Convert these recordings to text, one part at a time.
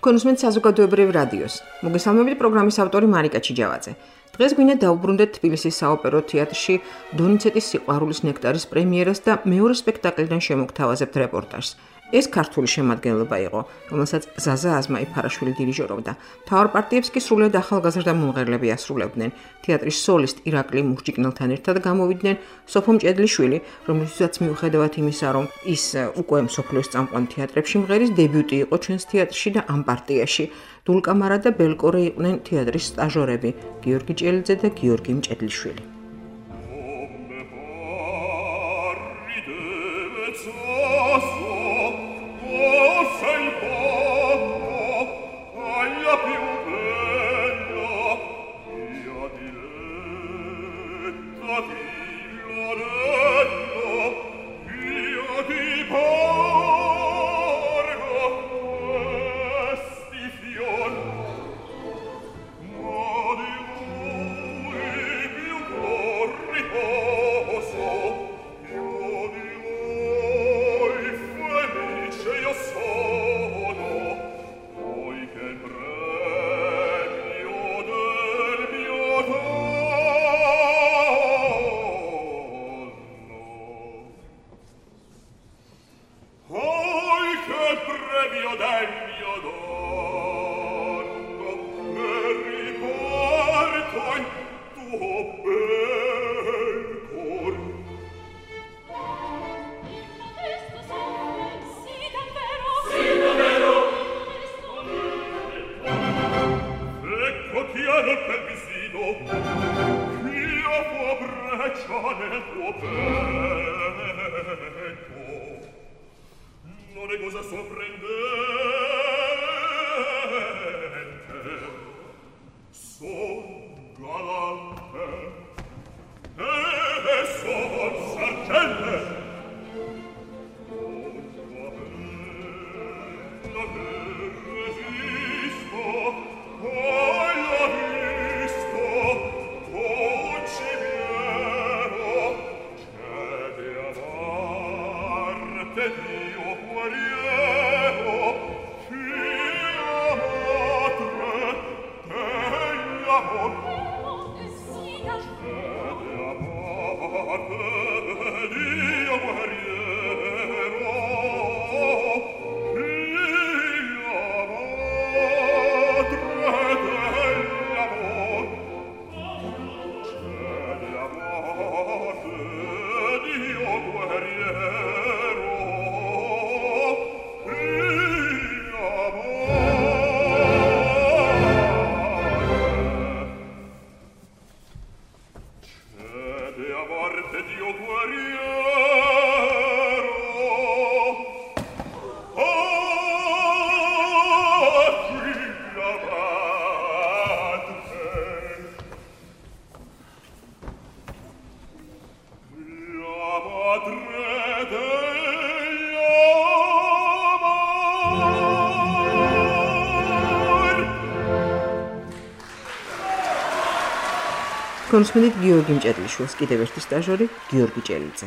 თქვენ უსმენთ საზოგადოებრივ რადიოს. მოგესალმებით პროგრამის ავტორი მარიკა ჩიჯავაძე. დღეს გვინდა დავუბრუნდეთ თბილისის საოპერო თეატრში დონიცეტის სიყვარულის ნექტარის პრემიერას და მეორე სპექტაკლიდან შემოგთავაზებთ რეპორტაჟს. ეს ქართული შემადგენლობა იყო, რომელსაც ზაზა აზმაიფარაშვილი დირიჟორობდა. მთავარ პარტიებს კი სრულიად ახალგაზრდა მომღერლები ასრულებდნენ. თეატრის სოლისტ ირაკლი მურჯიკნელთან ერთად გამოვიდნენ სოფო მჭედლიშვილი, რომელსაც მიუხედავად იმისა, რომ ის უკვე მსოფლიოს წამყვან თეატრებში მღერის, დებიუტი იყო ჩვენს თეატრში და ამ პარტიაში. დულკამარა და ბელკორე იყვნენ თეატრის სტაჟორები, გიორგი ჭელიძე და გიორგი მჭედლიშვილი. კონსმენით გიორგი მჭედლიშვილს, კიდევ ერთი სტაჟორი გიორგი ჭელიძე.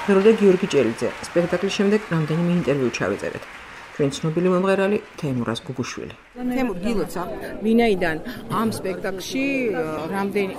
მღეროდა გიორგი ჭელიძე. სპექტაკლის შემდეგ რამდენიმე ინტერვიუ ჩავიწერეთ. ჩვენ ცნობილი მომღერალი თეიმურაზ გუგუშვილი. თეიმურ, გილოცა, ვინაიდან ამ სპექტაკლში რამდენი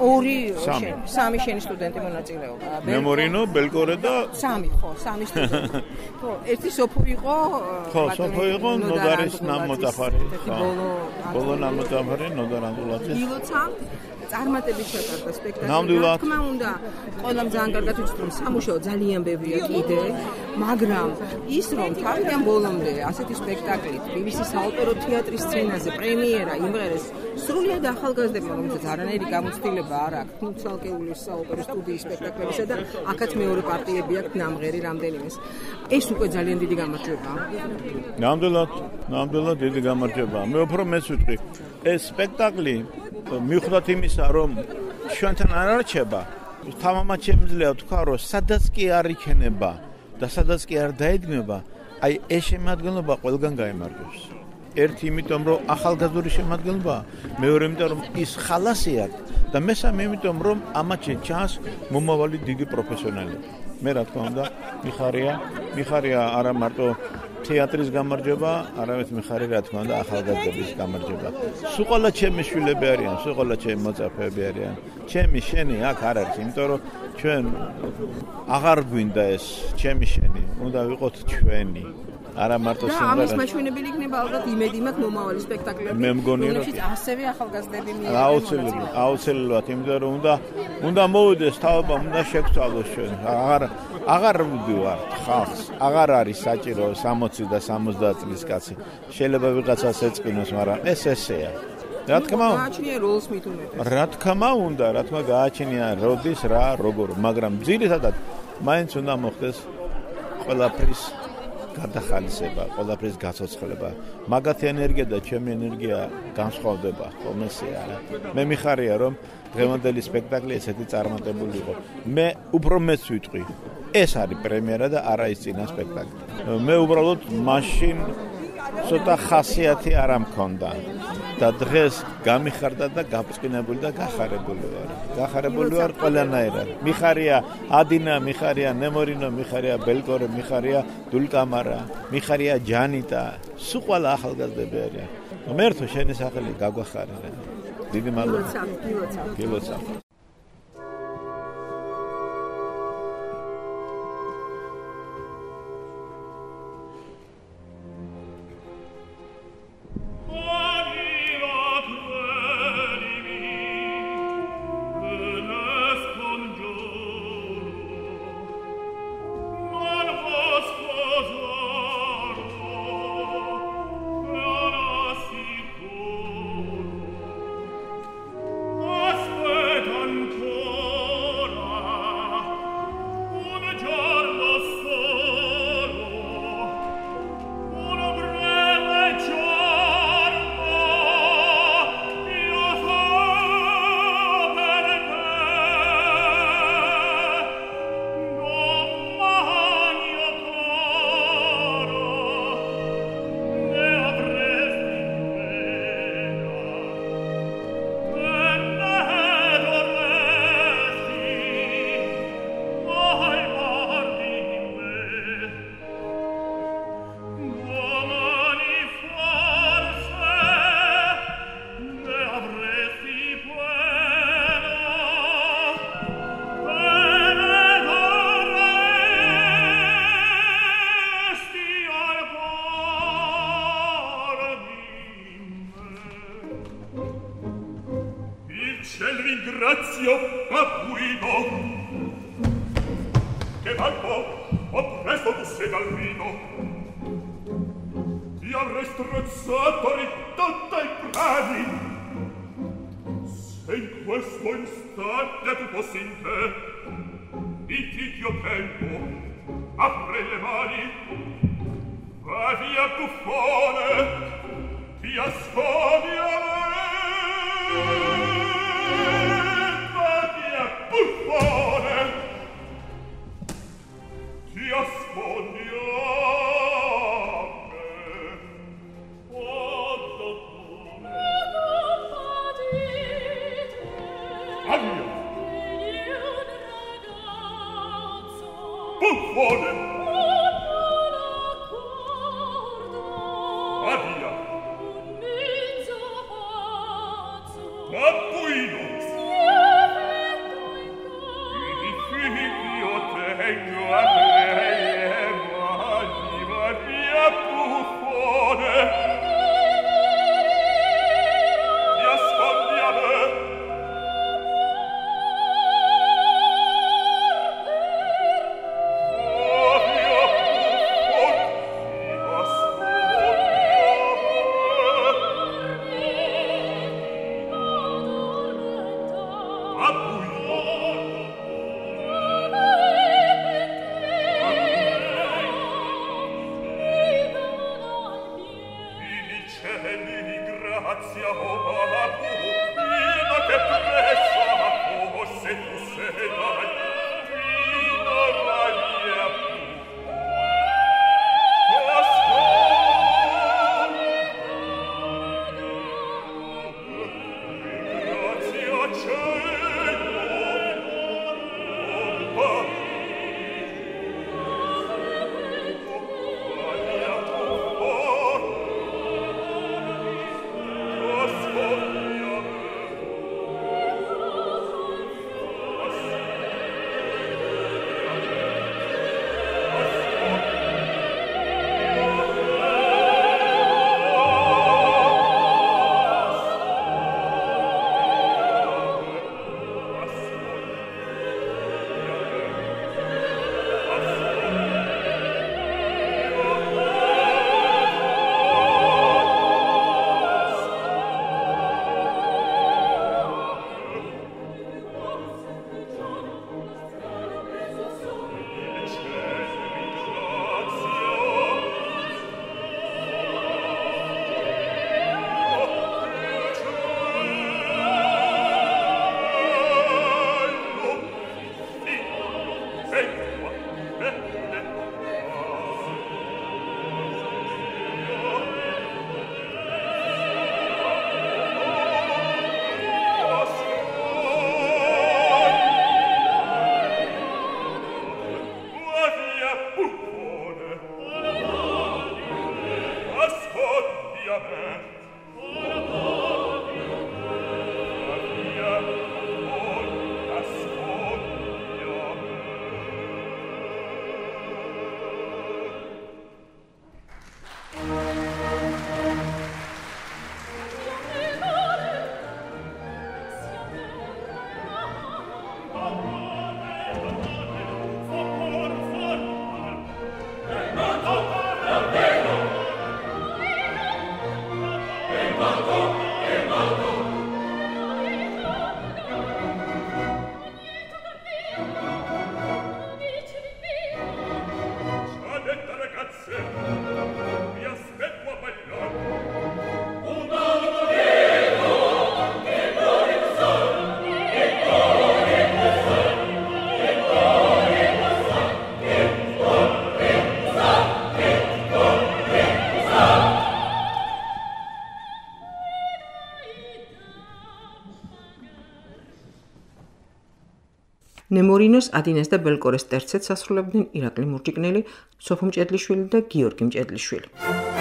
3 შენი სტუდენტი მონაწილეობა. მემორინო, ბელკორე და 3 სტუდენტი. ხო, ერთი სოფო იყო, სოფო იყო ნოდარის ნამოწაფარი. ბოლო ნამოწაფარი ნოდარ ანდულაძე. გილოცა წარმატებით ჩატარდა სპექტაკლი. ნამდვილად. თქმა უნდა, ყველამ ძალიან კარგად ვიცით, რომ სამუშაო ძალიან ბევრია კიდე, მაგრამ ის რომ თავიდან ბოლომდე ასეთი სპექტაკლი თბილისის საოპერო თეატრის სცენაზე პრემიერა იმღერეს სრულიად ახალგაზრდებმა, რომელსაც არანაირი გამოცდილება არ აქვს, ცალკეული საოპერო სტუდიის სპექტაკლებისა და აქაც მეორე პარტიები აქვს ნამღერი რამდენიმეს. ეს უკვე ძალიან დიდი გამარჯვებაა. ნამდვილად დიდი გამარჯვებაა. მე უფრო მეც ვიტყვი, ეს სპექტაკლი მიუხედავად იმისა, რომ ჩვენთან არ არჩება, თამამად შემიძლია ვთქვა, რომ სადაც კი არ იქნება და სადაც კი არ დაედგმება, აი ეს შემადგენლობა ყველგან გაემარჯვებს. ერთი იმიტომ, რომ ახალგაზრდული შემადგენლობა, მეორე იმიტომ, რომ ის ხალასი აქვს და მესამე იმიტომ, რომ ამაში ჩანს მომავალი დიდი პროფესიონალები. მე რა თქმა უნდა, მიხარია არა მარტო თეატრის გამარჯვება, არამედ მიხარი რა თქმა უნდა ახალგაზრდების გამარჯვება. სულ ყველა ჩემი შვილები არიან, სულ ყველა ჩემი მოწაფეები არიან. ჩემი შენი აქ არ არის, იმიტომ რომ ჩვენ აღარ გვინდა ეს ჩემი შენი, უნდა ვიყოთ ჩვენი. არა მარტო სიმღერა. და ამის მაჩვენებელი იქნება ალბათ იმედი მაქვს მომავალი სპექტაკლები. მე მგონი რომ ასევე ახალგაზრდები მიიღებენ. აუცილებლად, იმიტომ რომ უნდა მოვიდეს თაობა, უნდა შეგცვალოს ჩვენ. აღარ ვიდივარ ხალხს, აღარ არის საჭირო 60 და 70 წლის კაცი. შეიძლება ვიღაცას ეწყინოს, მაგრამ ეს ესეა. რა თქმა უნდა, გააჩნია როლს მით უმეტეს. რა თქმა უნდა, გააჩნია როდის რა, როგორ, მაგრამ ძირითადად მაინც უნდა მოხდეს ყველაფრის გადახალისება, ყველაფრის გაცოცხლება. მაგათი ენერგია და ჩემი ენერგია განსხვავდება, ხოლმე არა. მე მიხარია, რომ დღევანდელი სპექტაკლი ესეთი წარმატებული იყო. მე უფრო მეც ვიტყვი, ეს არის პრემიერა და არა ის წინა სპექტაკლი. მე უბრალოდ მაშინ ცოტა ხასიათი არ მქონდა და დღეს გამიხარდა და გაბრწყინებული და გახარებული ვარ ყველანაირად. მიხარია ადინა, მიხარია ნემორინო, მიხარია ბელკორე, მიხარია დულკამარა, მიხარია ჯანიტა, სულ ყველა ახალგაზრდები არიან. მერთო შენი სახელი გაგვახარია. დიდი მადლობა. გილოცა. ნემორინოს, ადინეს და ბელკორეს ტერცეთს ასრულებდნენ ირაკლი მურჭიკნელი, სოფო მჭედლიშვილი და გიორგი მჭედლიშვილი.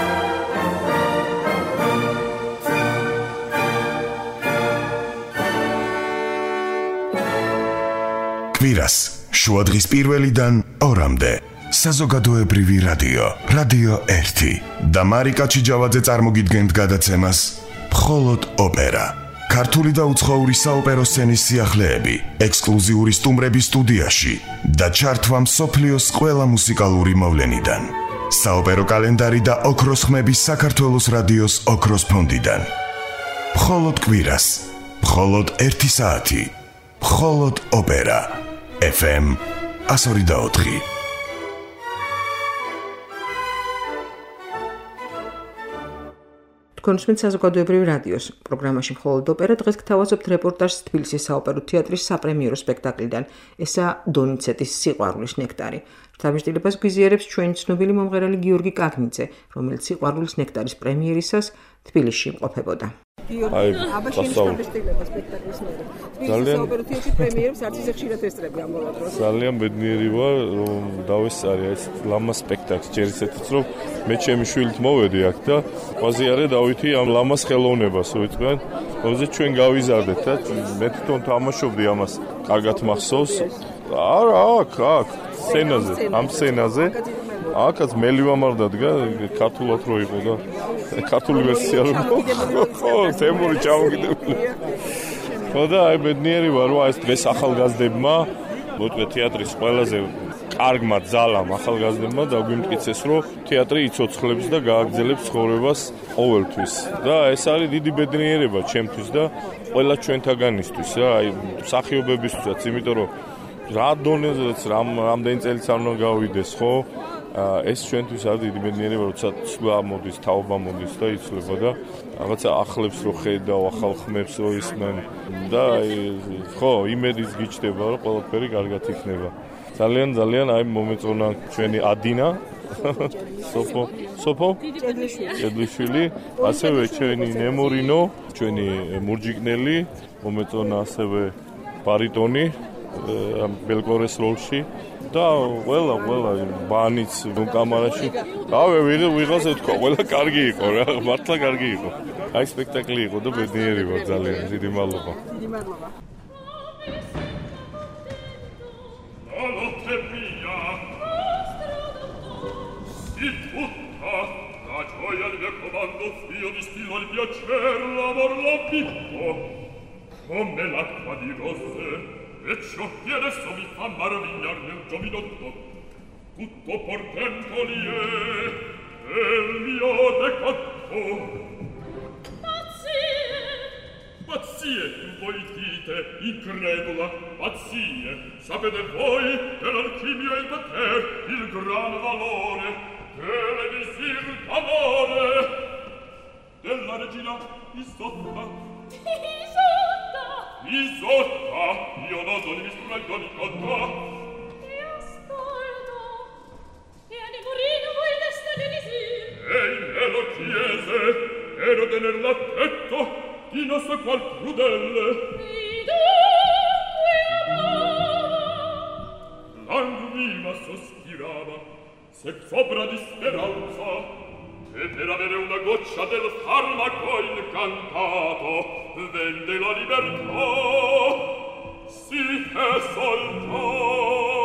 კვირას შუადღის პირველიდან ორამდე საზოგადოებრივი რადიო 1 და მარიკა ჩიჯავაძე წარმოგიდგენთ გადაცემას მხოლოდ ოპერა. ქართული და უცხოური საოპერო სცენის სიახლეები, ექსკლუზიური სტუმრები სტუდიაში და ჩართვა მსოფლიოს ყველა მუსიკალური მოვლენიდან. საოპერო კალენდარი და ოქროს ხმები საქართველოს რადიოს ოქროს ფონდიდან. მხოლოდ კვირას, მხოლოდ 1 საათი, მხოლოდ ოპერა. FM 102.4. კონსმენთ საზოგადოებრივი რადიოს პროგრამაში მხოლოდ ოპერა დღეს გთავაზობთ რეპორტაჟს თბილისის საოპერო თეატრის საპრემიერო სპექტაკლიდან. ესაა დონიცეტის სიყვარულის ნექტარი. Საბჭოებას გვიზიარებს ჩვენი ცნობილი მომღერალი გიორგი კაგნიძე, რომელიც სიყვარულის ნექტარის პრემიერისას თბილისში იმყოფებოდა. აი, ძალიან ბედნიერი ვარ, რომ დავესწარი ეს ლამა სპექტაკლს, ჯერ ისეთიც რომ მე ჩემი შვილით მოვედი აქ და ყვაზიარე დავითი ამ ლამას ხელოვნებას უიწყენ, როცა ჩვენ გავიზარდეთ და მე თვითონ თამაშობდი ამას, კარგად მახსოვს. არა, აქ, სცენაზე, ამ სცენაზე. აქაც მელი ვამარდა დგა, ქართულად რო იყო და ქართული ვერსია რო ხო, თემური ჩამოგიდებული. ხო და აი ბედნიერი ვარ, რომ ეს დღეს ახალგაზრდებმა, მოკლე თეატრის ყველაზე კარგმა ძალამ ახალგაზრდებმა დაგვიმტკიცეს, რომ თეატრი იცოცხლებს და გააგრძელებს ცხოვრებას ყოველთვის. და ეს არის დიდი ბედნიერება ჩემთვის და ყველა ჩვენთაგანისთვის რა, აი მსახიობებისთვისაც, იმიტომ რომ რა დონეზეც რამდენი წელიც არ უნდა გავიდეს, ხო? ეს ჩვენთვის არის დიდი ბედნიერება, როცა ცვლა მოდის, თაობა მოდის და იცვლება და რაღაცა ახლებს რო ხედავ, ახალ ხმებს რო ისმენ და ხო, იმედიც გიჩნდება, რომ ყველაფერი კარგად იქნება. ძალიან აი მომეწონა ჩვენი ადინა სოფო ჭედლიშვილი, ასევე ჩვენი ნემორინო, ჩვენი მურჯიკნელი, მომეწონა ასევე ბარიტონი ბელკორეს როლში და ყველა ბანიც კამარაში. რავე ვიღას ეთქვა, ყველა კარგი იყო რა, მართლა კარგი იყო. აი სპექტაკლი იყო და ბედნიერი ვარ ძალიან, დიდი მადლობა. დიდი მადლობა. Come l'acqua di rose, e ciò che adesso mi fa maravigliar nel giovinotto, tutto portento lì è il mio decotto. Pazzie, voi dite, incredula, pazzie, sapete voi che l'alchimia e il poter, il gran valore, televisir d'amore, della regina Isotta. Isotta, io non so di straldo di cotta. Ti ascolto, e a Nemorino vuoi desta delisir? Ei me lo chiese, ero tener l'attetto di non so qual crudelle. E dunque amava. Languiva sospirava, se sopra di speranza, e per avere una goccia del farmaco incantato vende la libertà, si è soltanto.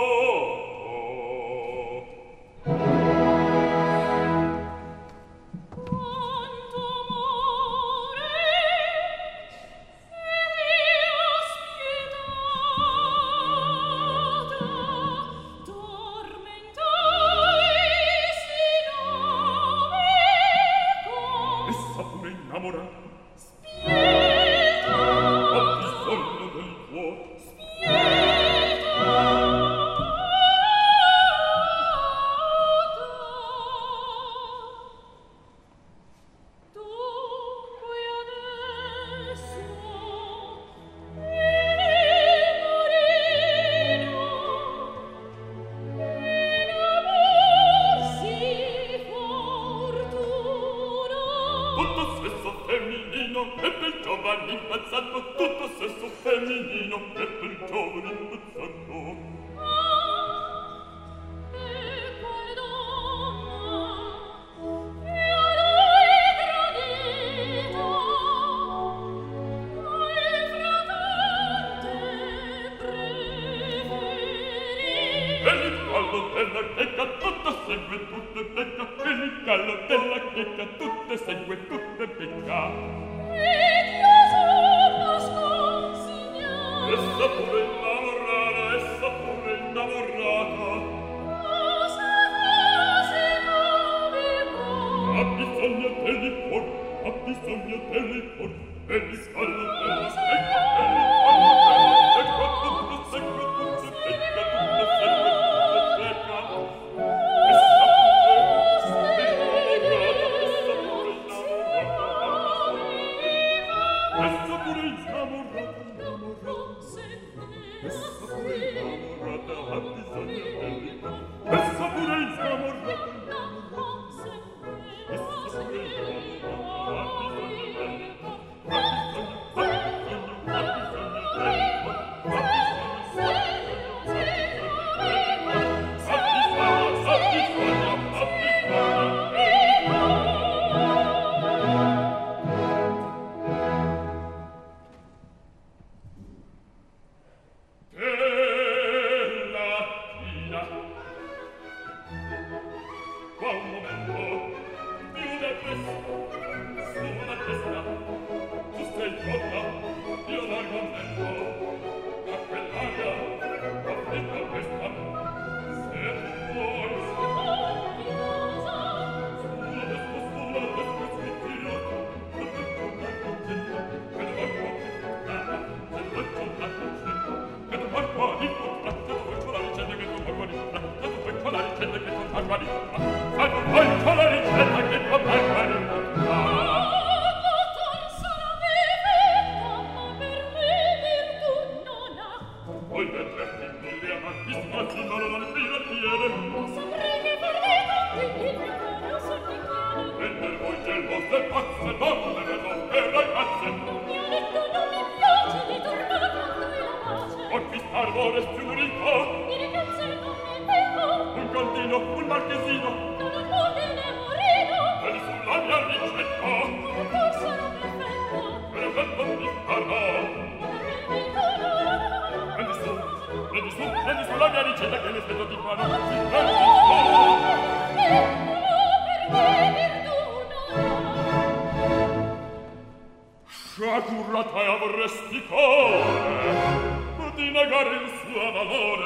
Sciagurata avresti core di negare il suo valore.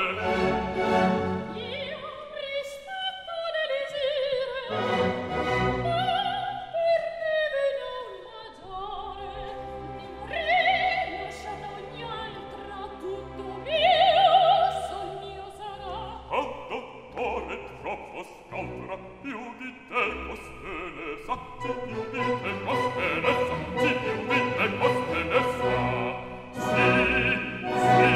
Io rispetto l'elisire, ma per me vena un maggiore. Di lasciata ogni altra, tutto mio, sol mio sarà. Oh, dottore, troppo scaltra, più di te costene sa, sì, più di te costene sa, sì, più di te costene sa. Sì, sì.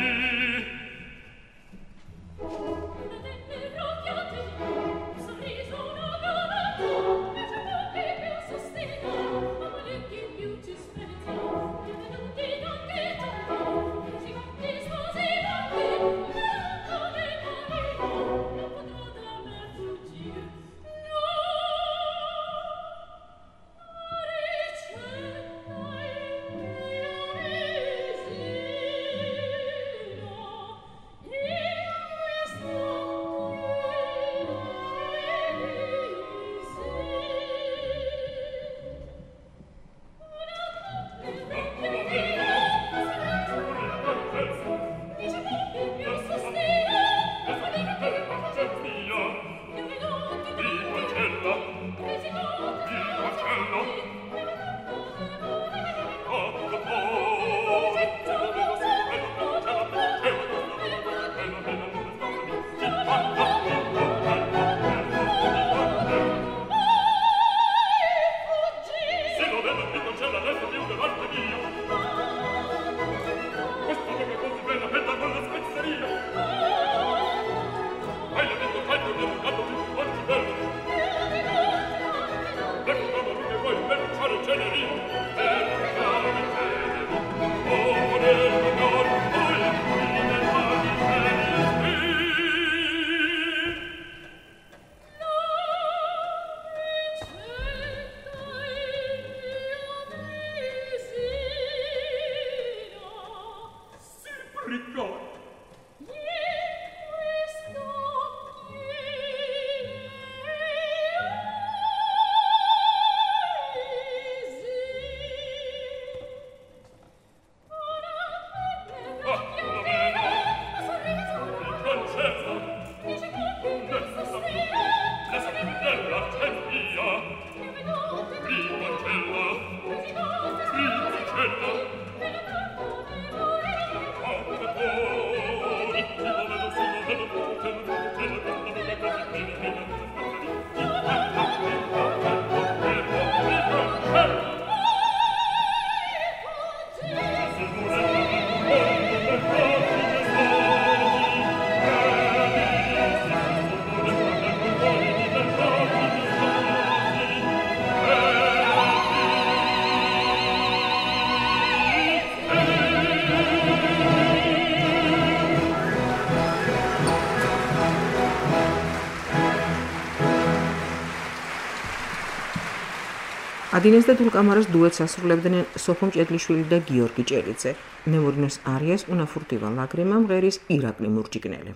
ადინეს და დულკამარას დუეტს ასრულებდნენ სოფო მჭედლიშვილი და გიორგი ჭელიძე. მემორინოს არიას უნაფურტივა ლაგრიმა მღერის ირაკლი მურჯიგნელი.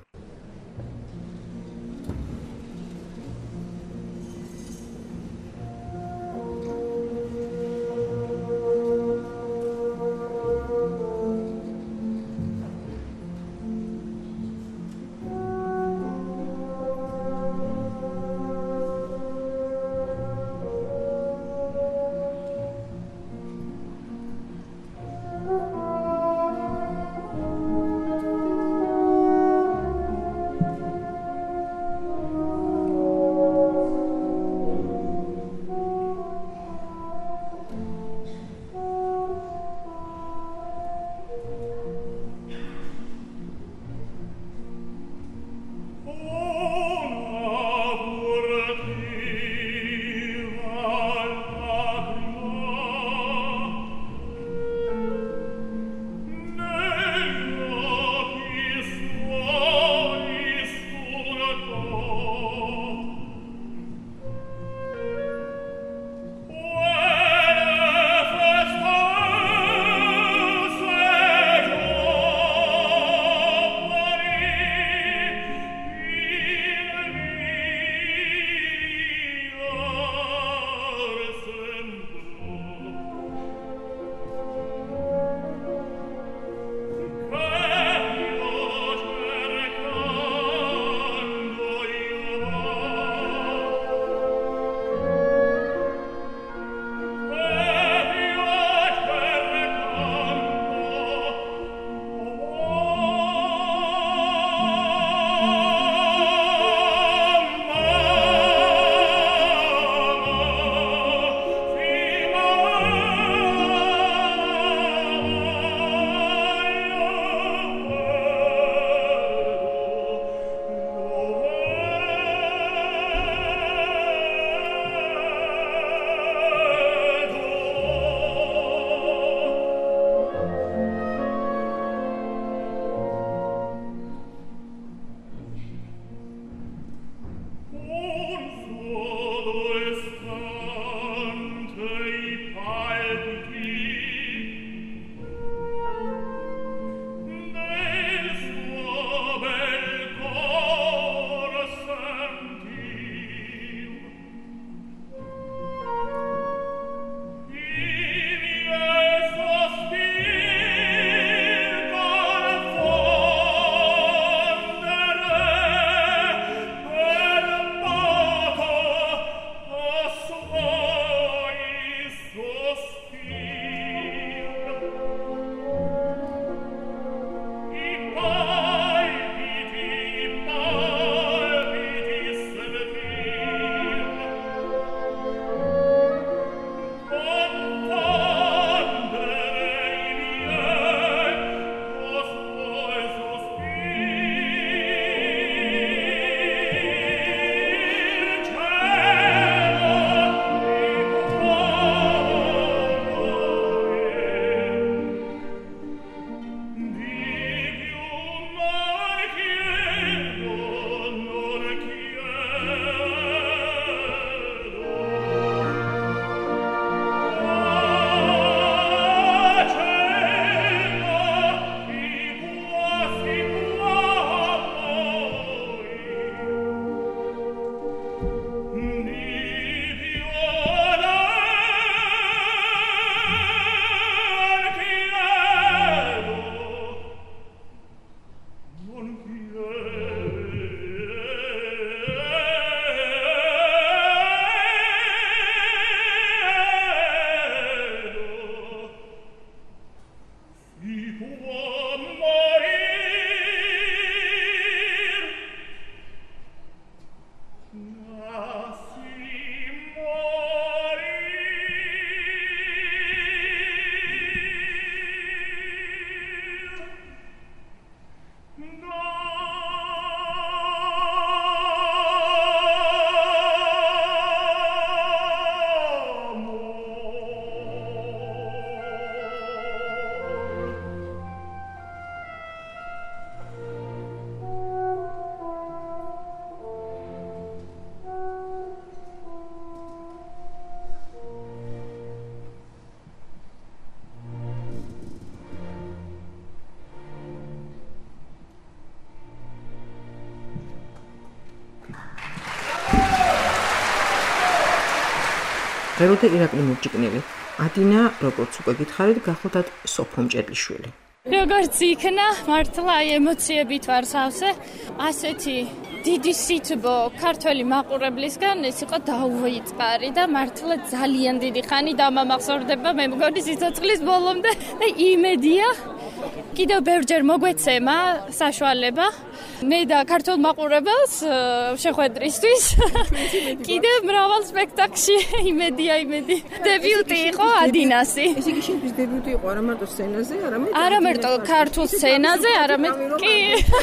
ღეროთა ირაკლი მურჯიკნელი, ადინა, როგორც უკვე გითხარით, გახლდათ სოფო მჭედლიშვილი. როგორც იქნა, მართლა აი ემოციებით ვარ სავსე. ასეთი დიდი სიტბო ქართველი მაყურებლისგან ეს იყო დაუვიწყარი და მართლა ძალიან დიდი ხანი დამამახსოვრდება მე მგონი სიცოცხლის ბოლომდე და იმედია კიდევ ბევრჯერ მოგვეცემა საშუალება მე და ქართულ მაყურებელს შეხვედრისთვის კიდევ მრავალ სპექტაკლში იმედია დებიუტი იყო ადინასი ეს იგი შენთვის დებიუტი იყო არა მარტო სცენაზე არა მარტო ქართულ სცენაზე არამედ კი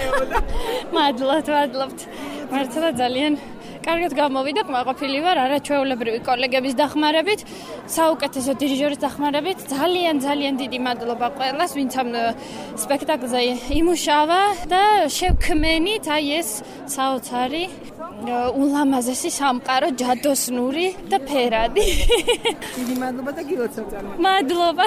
მადლობთ მართლა ძალიან კარგად გამოვიდა, კმაყოფილი ვარ არაჩვეულებრივი კოლეგების დახმარებით, საუკეთესო დირიჟორის დახმარებით. ძალიან დიდი მადლობა ყველას, ვინც ამ სპექტაკლზე იმუშავა და შევქმენით აი ეს საოცარი ულამაზესი სამყარო, ჯადოსნური და ფერადი. დიდი მადლობა და გილოცავ წარმატებას. მადლობა.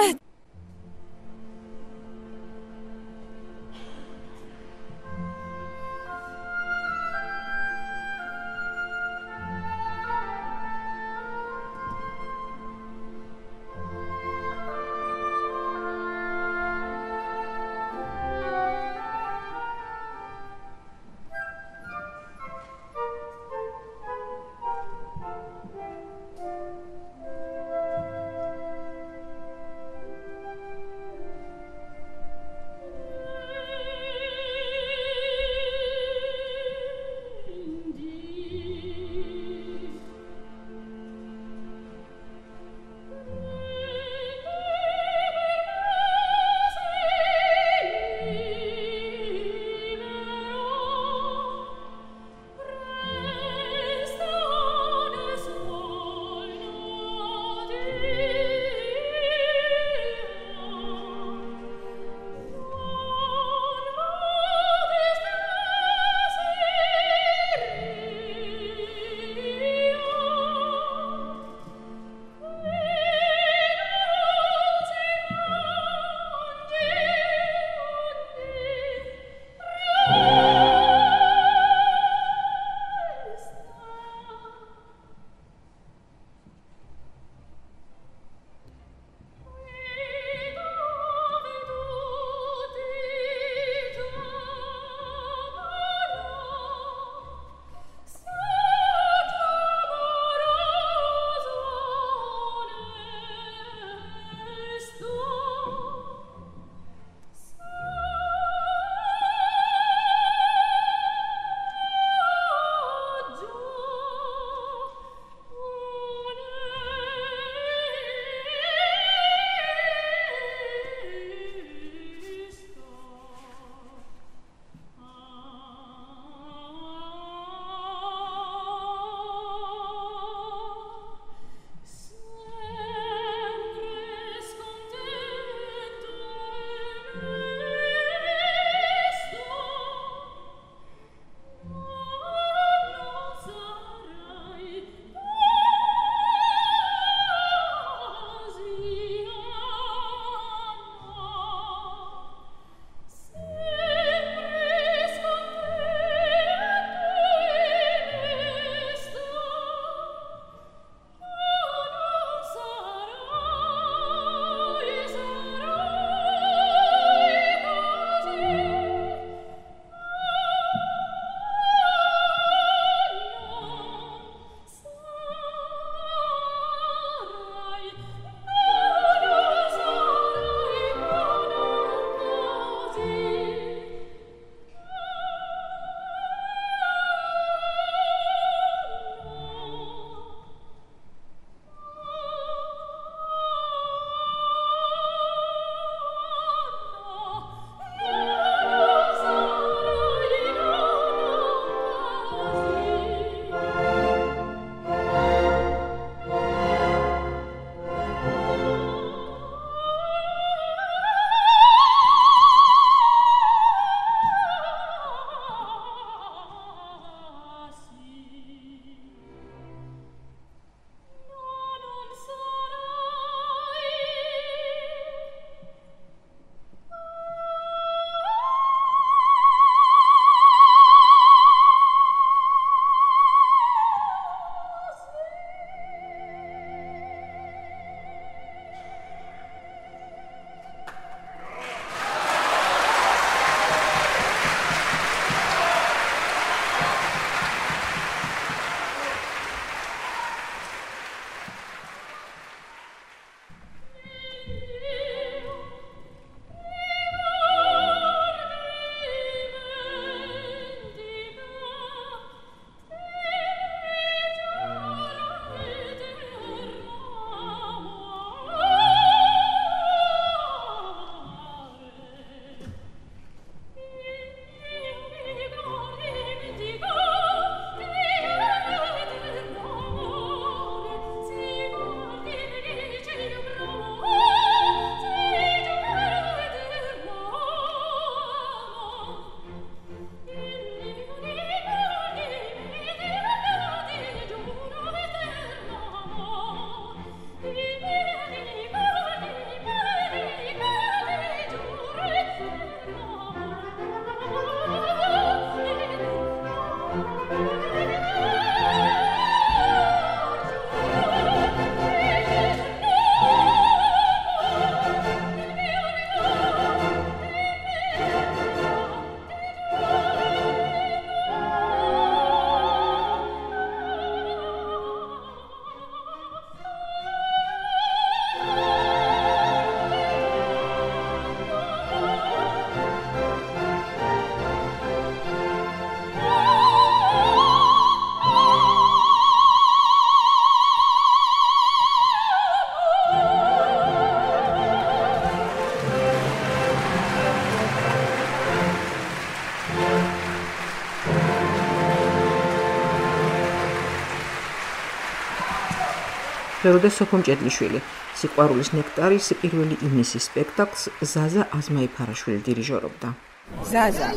მსახიობი სოფო მჭედლიშვილი. სიყვარულის ნექტარის პირველი ივნისის სპექტაკლს ზაზა აზმაიფარაშვილი დირიჟორობდა. ზაზა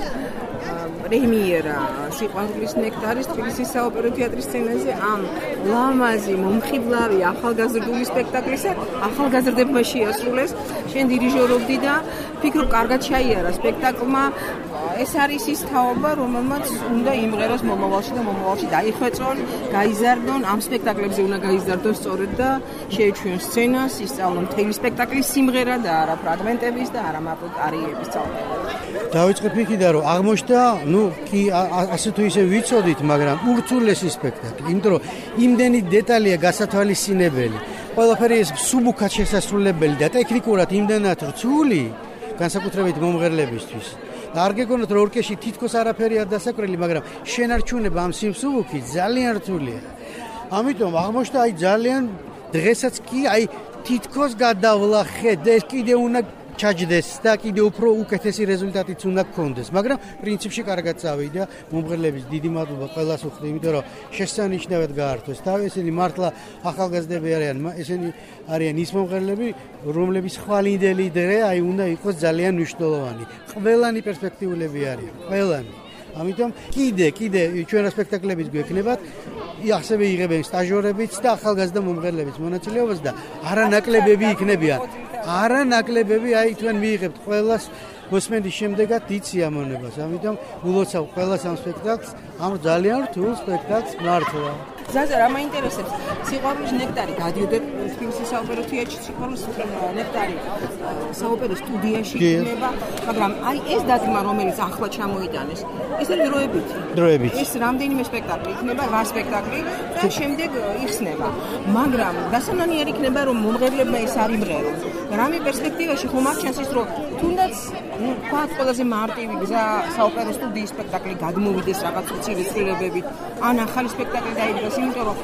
პრემიერა სიყვარულის ნექტარის თბილისის საოპერო თეატრის სცენაზე ამ ლამაზი მომხიბლავი ახალგაზრდული სპექტაკლისა ახალგაზრდებმა შეასრულეს. შენ დირიჟორობდი და ფიქრობ კარგად შეიარა სპექტაკლმა. ეს არის ის თაობა, რომელმაც უნდა იმღეროს მომავალში და მომავალში დაიხვეწონ, გაიზარდონ, ამ სპექტაკლებზე უნდა გაიზარდონ სწორედ და შეეჩვიონ სცენას, ისწავლონ მთელი სპექტაკლის სიმღერა და არა ფრაგმენტების და არა მარტო არიების სწავლება. დავიწყებ იქიდან, რომ აღმოჩნდა, კი ასე თუ ისე ვიცოდით, მაგრამ ურთულესი სპექტაკლი, იმიტომ რომ იმდენი დეტალია გასათვალისწინებელი, ყველაფერი ეს სუბუქად შესასრულებელი და ტექნიკურად იმდენად რთული, განსაკუთრებით მომღერლებისთვის. და არ გეგონოთ, რომ ორკესტრი თითქოს არაფერი არ დასაკვირველი, მაგრამ შენარჩუნება ამ სიმსუბუქით ძალიან რთულია. ამიტომ აღმოჩნდა, ძალიან დღესაც კი თითქოს გადავლახე და ეს კიდე უნდა ჩაჯდეს და კიდე უფრო უკეთესი რეზულტატიც უნდა გქონდეს, მაგრამ პრინციპში კარგად წავიდა. მომღერლების დიდი მადლობა ყველას უხდი, იმიტომ რომ შესანიშნავად გაართვეს თავი. ესენი მართლა ახალგაზრდები არიან, ესენი არიან ის მომღერლები, რომლების ხვალინდელი დღე უნდა იყოს ძალიან მნიშვნელოვანი. ყველანი პერსპექტიულები არიან, ყველანი. ამიტომ კიდე ჩვენ სპექტაკლებიც გვექნებათ, ასევე იღებენ სტაჟიორებიც და ახალგაზრდა მომღერლების მონაწილეობას და არანაკლებები იქნებიან. არანაკლებები თქვენ მიიღებთ ყველას მოსმენის შემდეგაც დიდ სიამოვნებას. ამიტომ ულოცავ ყველას ამ სპექტაკლს, ამ ძალიან რთულ სპექტაკლს მართლა. ზაზა, რა მაინტერესებს? სიყვარულის ნექტარი გადიოდა თბილისის საოპერო თეატრში, სიყვარულის ნექტარი საოპერო სტუდიაში იქნება, მაგრამ ეს დადგმა, რომელიც ახლა ჩამოიტანეს, ეს არის დროებითი. ეს რამდენიმე სპექტაკლი იქნება, 8 სპექტაკლი და შემდეგ იხსნება. მაგრამ დასანანი არ იქნება, რომ მომღერლებმა ეს არ იმღერონ. რამე პერსპექტივაში ხომ არ ჩანს ის, რომ თუნდაც თქვათ ყველაზე მარტივი გზა საოპერო სტუდიის სპექტაკლი გადმოვიდეს რაღაც უცილი ცვლილებებით, ან ახალი სპექტაკლი დაიდგას, იმიტომ რომ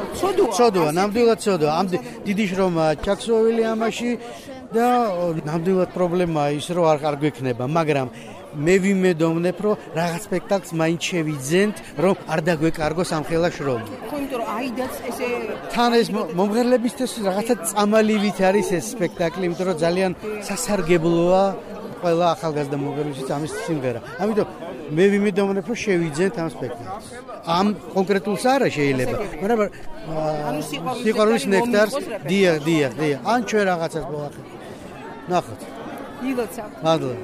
ცოდოა, ნამდვილად ცოდოა. ამ დიდი შრომაა ჩაქსოვილი ამაში და ნამდვილად პრობლემაა ის, რომ არ გვექნება, მაგრამ მე ვიმედოვნებ, რომ რაღაც სპექტაკლს მაინც შევიძენთ, რომ არ დაგვეკარგოს ამ ხელა შრომა. ხო, იმიტომ რომ აიდაც ესე თან ეს მომღერლებისთვის რაღაცა წამალივით არის ეს სპექტაკლი, იმიტომ რომ ძალიან სასარგებლოა ყველა ახალგაზრდა მომღერლისთვის ამის სიმღერა. ამიტომ მე ვიმედოვნებ, რომ შევიძენთ ამ სპექტაკლს. ამ კონკრეტულს არა შეიძლება, მაგრამ სიყვარულის ნექტარს დიახ. ან ჩვენ რაღაცას მოვახერხებთ. ნახოთ. ილოცავ. მადლობა.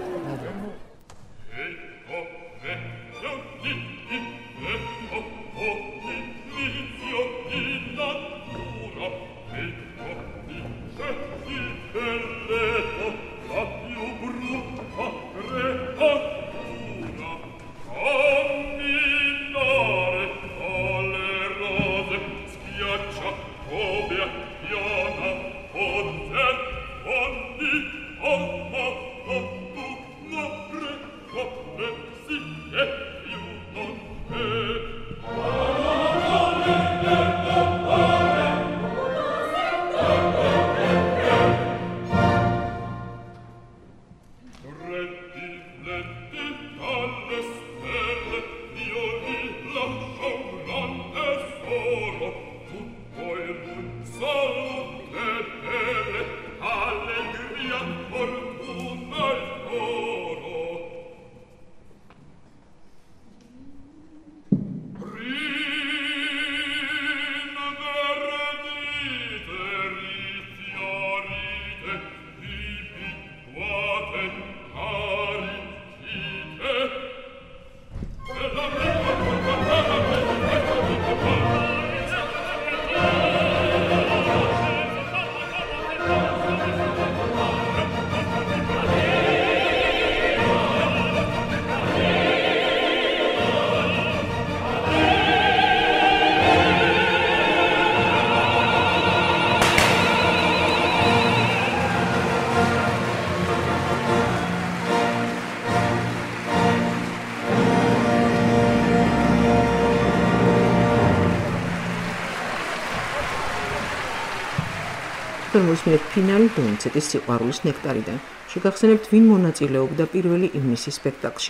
მოსმენთ ფინალი დონიცეტის სიყვარულის ნექტარიდან. შეგახსენებთ, ვინ მონაწილეობდა პირველი ივნისის სპექტაკლში.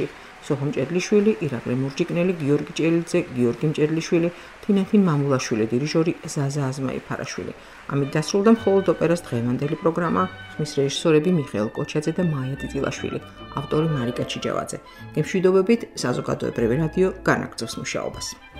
სოხუმ ჭედლიშვილი, ირაკლი მურჯიკნელი, გიორგი ჭელიძე, გიორგი მჭედლიშვილი, თინათინ მამულაშვილი, დირიჟორი ზაზა აზმაიფარაშვილი. ამით დასრულდა მხოლოდ ოპერას დღევანდელი პროგრამა. ხმის რეჟისორები მიხეილ კოჩაძე და მაია ტიტილაშვილი, ავტორი მარიკა ჩიჯავაძე. გემშვიდობებით საზოგადოებრივი რადიო განაგრძობს მუშაობას.